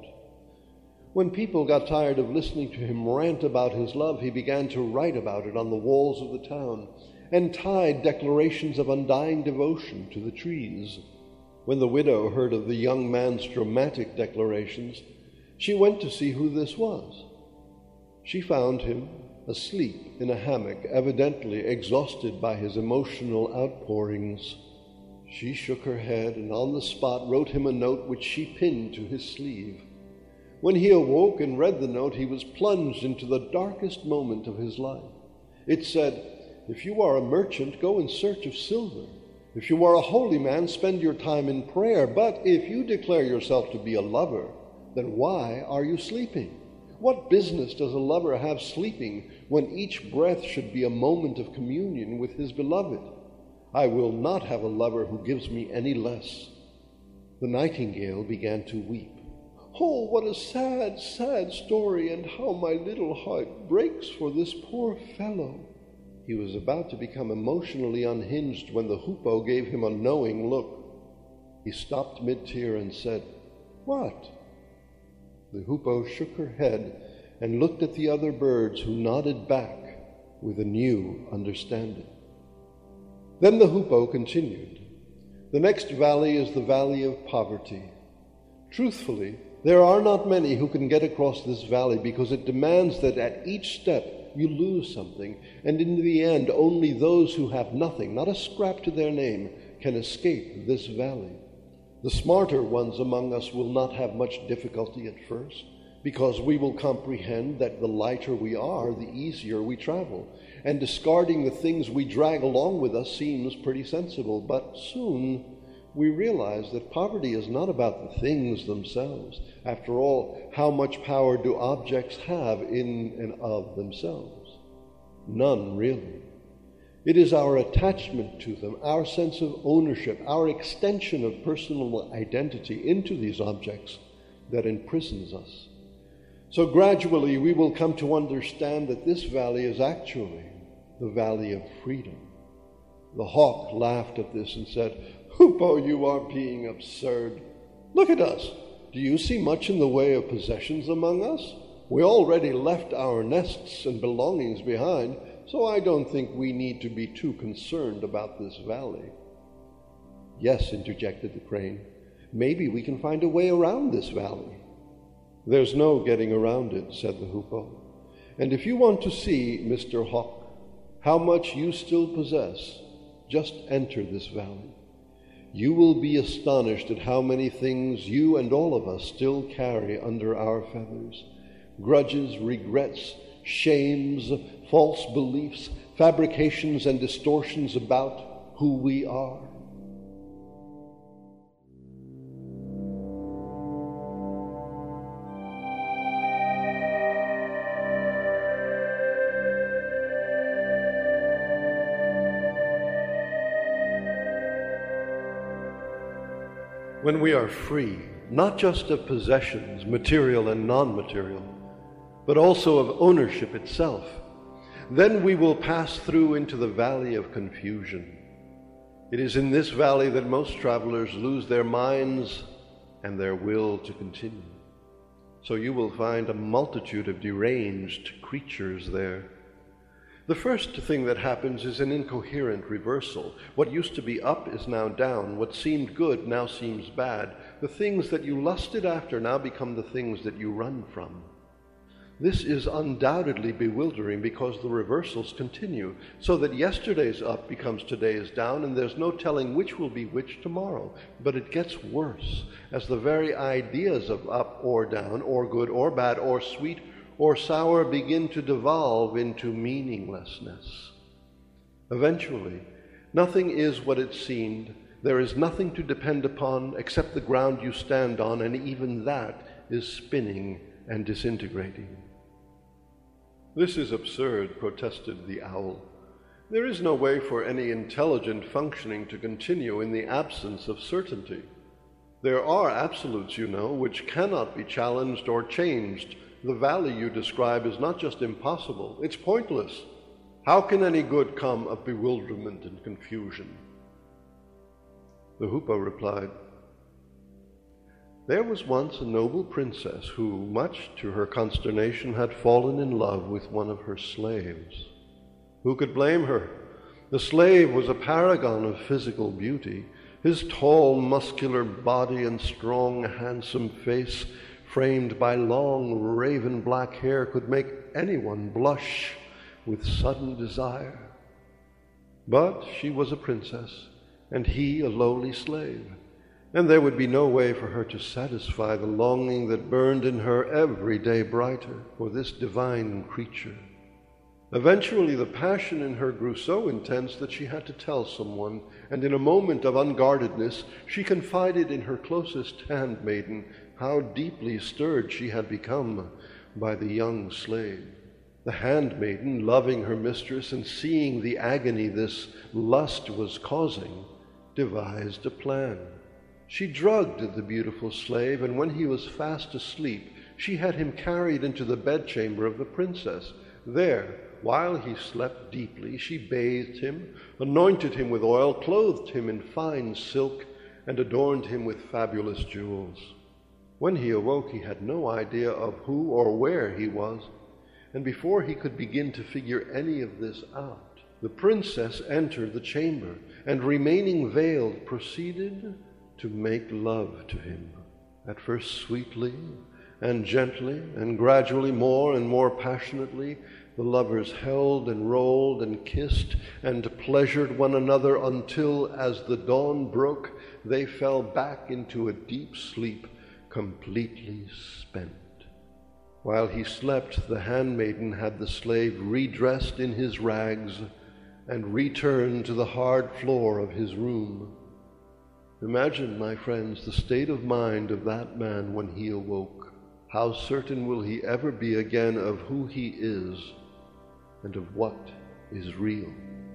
When people got tired of listening to him rant about his love, he began to write about it on the walls of the town and tied declarations of undying devotion to the trees. When the widow heard of the young man's dramatic declarations, she went to see who this was. She found him asleep in a hammock, evidently exhausted by his emotional outpourings. She shook her head and on the spot wrote him a note which she pinned to his sleeve. When he awoke and read the note, he was plunged into the darkest moment of his life. It said, "If you are a merchant, go in search of silver. If you are a holy man, spend your time in prayer. But if you declare yourself to be a lover, then why are you sleeping? What business does a lover have sleeping when each breath should be a moment of communion with his beloved? I will not have a lover who gives me any less." The nightingale began to weep. "Oh, what a sad, sad story, and how my little heart breaks for this poor fellow." He was about to become emotionally unhinged when the hoopoe gave him a knowing look. He stopped mid-tier and said, "What?" The hoopoe shook her head and looked at the other birds, who nodded back with a new understanding. Then the hoopoe continued, "The next valley is the valley of poverty. Truthfully, there are not many who can get across this valley because it demands that at each step you lose something, and in the end only those who have nothing, not a scrap to their name, can escape this valley. The smarter ones among us will not have much difficulty at first, because we will comprehend that the lighter we are, the easier we travel, and discarding the things we drag along with us seems pretty sensible. But soon we realize that poverty is not about the things themselves. After all, how much power do objects have in and of themselves? None, really. It is our attachment to them, our sense of ownership, our extension of personal identity into these objects that imprisons us. So gradually we will come to understand that this valley is actually the valley of freedom. The hawk laughed at this and said, "Hoopoe, you are being absurd. Look at us. Do you see much in the way of possessions among us? We already left our nests and belongings behind, so I don't think we need to be too concerned about this valley." "Yes," interjected the crane, "maybe we can find a way around this valley." "There's no getting around it," said the hoopoe. "And if you want to see, Mr. Hawk, how much you still possess, just enter this valley. You will be astonished at how many things you and all of us still carry under our feathers. Grudges, regrets, shames, false beliefs, fabrications and distortions about who we are." When we are free, not just of possessions, material and non-material, but also of ownership itself, then we will pass through into the valley of confusion. It is in this valley that most travelers lose their minds and their will to continue. So you will find a multitude of deranged creatures there. The first thing that happens is an incoherent reversal. What used to be up is now down. What seemed good now seems bad. The things that you lusted after now become the things that you run from. This is undoubtedly bewildering because the reversals continue, so that yesterday's up becomes today's down, and there's no telling which will be which tomorrow. But it gets worse as the very ideas of up or down, or good or bad, or sweet or sour begin to devolve into meaninglessness. Eventually, nothing is what it seemed. There is nothing to depend upon except the ground you stand on, and even that is spinning and disintegrating. "This is absurd," protested the owl. "There is no way for any intelligent functioning to continue in the absence of certainty. There are absolutes, you know, which cannot be challenged or changed. The valley you describe is not just impossible, it's pointless. How can any good come of bewilderment and confusion?" The hoopoe replied, "There was once a noble princess who, much to her consternation, had fallen in love with one of her slaves. Who could blame her? The slave was a paragon of physical beauty. His tall, muscular body and strong, handsome face, framed by long, raven black hair, could make anyone blush with sudden desire. But she was a princess, and he a lowly slave, and there would be no way for her to satisfy the longing that burned in her every day brighter for this divine creature. Eventually the passion in her grew so intense that she had to tell someone, and in a moment of unguardedness she confided in her closest handmaiden how deeply stirred she had become by the young slave. The handmaiden, loving her mistress and seeing the agony this lust was causing, devised a plan. She drugged the beautiful slave, and when he was fast asleep, she had him carried into the bedchamber of the princess. There, while he slept deeply, she bathed him, anointed him with oil, clothed him in fine silk, and adorned him with fabulous jewels. When he awoke, he had no idea of who or where he was, and before he could begin to figure any of this out, the princess entered the chamber, and remaining veiled, proceeded to make love to him, at first sweetly and gently, and gradually more and more passionately. The lovers held and rolled and kissed and pleasured one another until, as the dawn broke, they fell back into a deep sleep, completely spent. While he slept, the handmaiden had the slave redressed in his rags and returned to the hard floor of his room. Imagine, my friends, the state of mind of that man when he awoke. How certain will he ever be again of who he is and of what is real?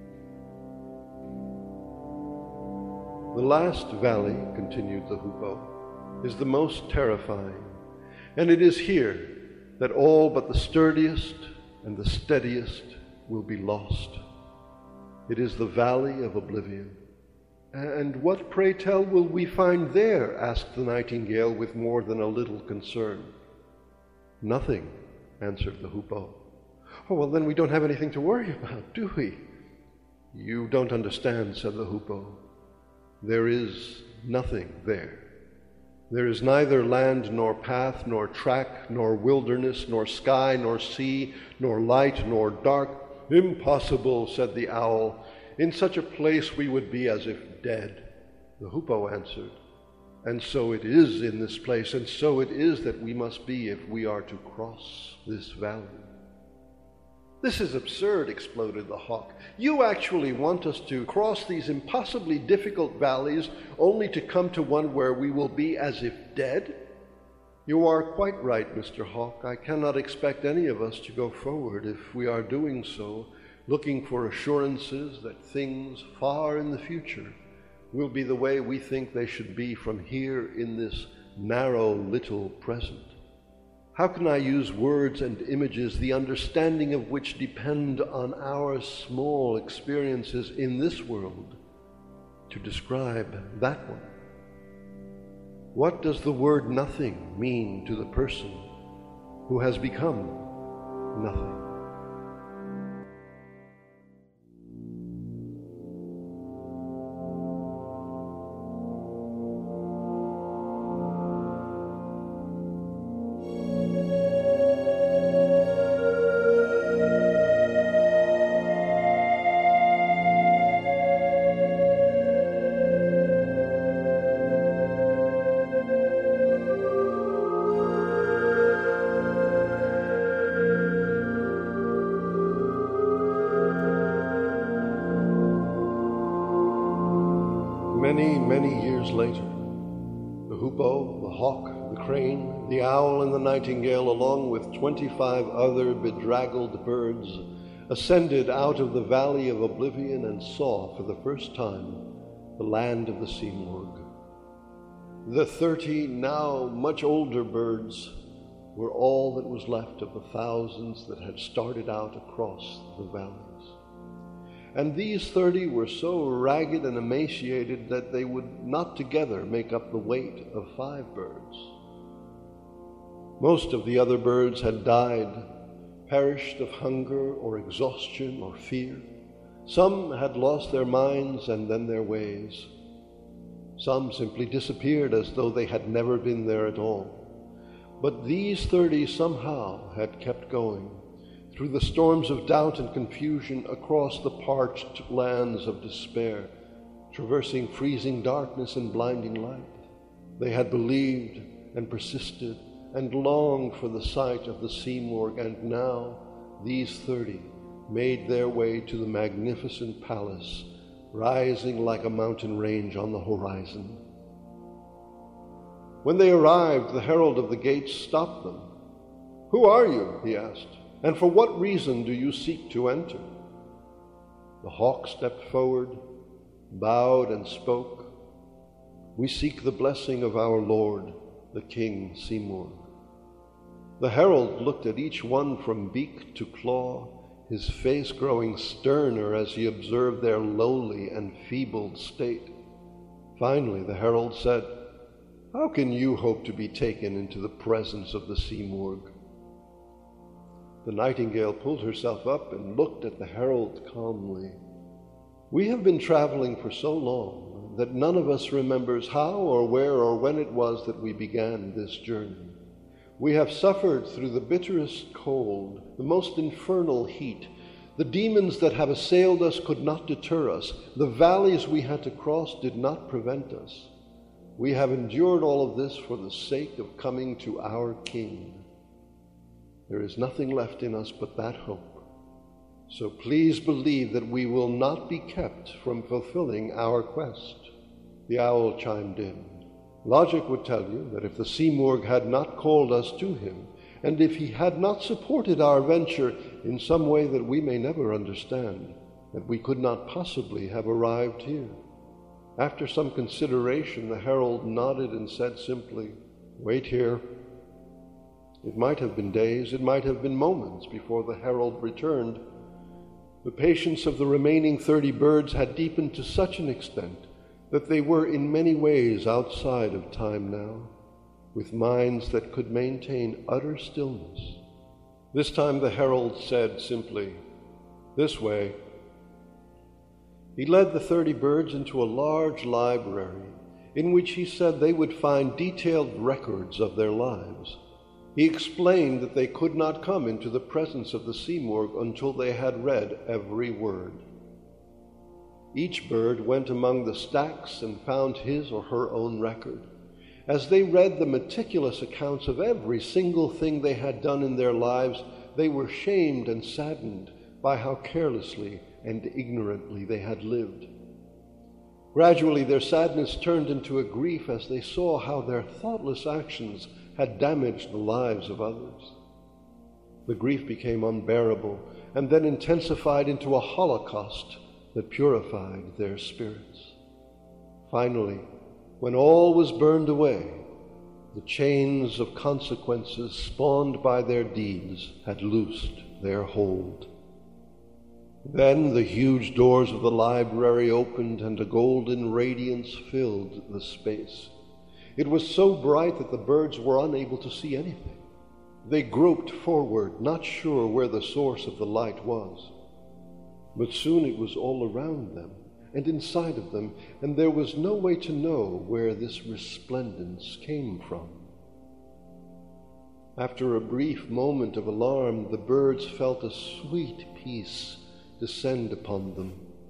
The last valley, continued the hoopoe, is the most terrifying, and it is here that all but the sturdiest and the steadiest will be lost. It is the valley of oblivion. And what, pray tell, will we find there? Asked the nightingale with more than a little concern. Nothing, answered the hoopoe. Oh, well, then we don't have anything to worry about, do we? You don't understand, said the hoopoe. There is nothing there. There is neither land nor path, nor track, nor wilderness, nor sky, nor sea, nor light, nor dark. Impossible, said the owl. In such a place we would be as if dead. The hoopoe answered, and so it is in this place, and so it is that we must be if we are to cross this valley. This is absurd, exploded the hawk. You actually want us to cross these impossibly difficult valleys only to come to one where we will be as if dead? You are quite right, Mr. Hawk. I cannot expect any of us to go forward if we are doing so, looking for assurances that things far in the future will be the way we think they should be from here in this narrow little present. How can I use words and images, the understanding of which depend on our small experiences in this world, to describe that one? What does the word nothing mean to the person who has become nothing? Many years later, the hoopoe, the hawk, the crane, the owl, and the nightingale, along with 25 other bedraggled birds, ascended out of the valley of oblivion and saw for the first time the land of the Simurgh. The 30 now much older birds were all that was left of the thousands that had started out across the valleys. And these 30 were so ragged and emaciated that they would not together make up the weight of 5 birds. Most of the other birds had died, perished of hunger or exhaustion or fear. Some had lost their minds and then their ways. Some simply disappeared as though they had never been there at all. But these 30 somehow had kept going, through the storms of doubt and confusion, across the parched lands of despair, traversing freezing darkness and blinding light. They had believed and persisted and longed for the sight of the Simurgh, and now these 30 made their way to the magnificent palace, rising like a mountain range on the horizon. When they arrived, the herald of the gates stopped them. "Who are you?" he asked. "And for what reason do you seek to enter?" The hawk stepped forward, bowed, and spoke. "We seek the blessing of our Lord, the King Simurgh." The herald looked at each one from beak to claw, his face growing sterner as he observed their lowly and feeble state. Finally, the herald said, "How can you hope to be taken into the presence of the Simurgh?" The nightingale pulled herself up and looked at the herald calmly. "We have been traveling for so long that none of us remembers how or where or when it was that we began this journey. We have suffered through the bitterest cold, the most infernal heat. The demons that have assailed us could not deter us. The valleys we had to cross did not prevent us. We have endured all of this for the sake of coming to our King. There is nothing left in us but that hope. So please believe that we will not be kept from fulfilling our quest." The owl chimed in. Logic would tell you that if the Simurgh had not called us to him, and if he had not supported our venture in some way that we may never understand, that we could not possibly have arrived here. After some consideration, the herald nodded and said simply, "Wait here." It might have been days, it might have been moments before the herald returned. The patience of the remaining 30 birds had deepened to such an extent that they were in many ways outside of time now, with minds that could maintain utter stillness. This time the herald said simply, "This way." He led the 30 birds into a large library in which he said they would find detailed records of their lives. He explained that they could not come into the presence of the Simurgh until they had read every word. Each bird went among the stacks and found his or her own record. As they read the meticulous accounts of every single thing they had done in their lives, they were shamed and saddened by how carelessly and ignorantly they had lived. Gradually, their sadness turned into a grief as they saw how their thoughtless actions had damaged the lives of others. The grief became unbearable and then intensified into a holocaust that purified their spirits. Finally, when all was burned away, the chains of consequences spawned by their deeds had loosed their hold. Then the huge doors of the library opened and a golden radiance filled the space. It was so bright that the birds were unable to see anything. They groped forward, not sure where the source of the light was. But soon it was all around them and inside of them, and there was no way to know where this resplendence came from. After a brief moment of alarm, the birds felt a sweet peace descend upon them.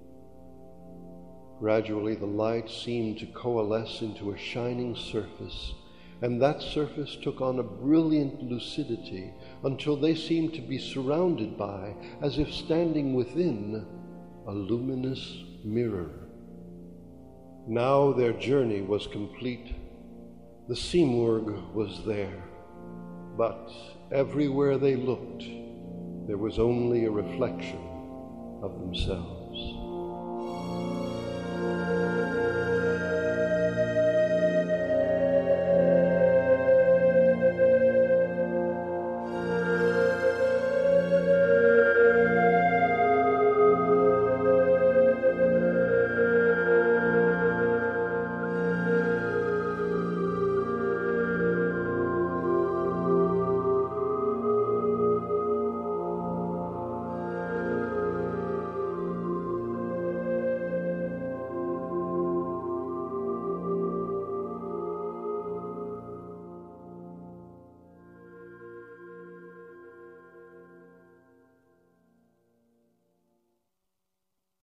Gradually, the light seemed to coalesce into a shining surface, and that surface took on a brilliant lucidity until they seemed to be surrounded by, as if standing within, a luminous mirror. Now their journey was complete. The Simurgh was there, but everywhere they looked, there was only a reflection of themselves.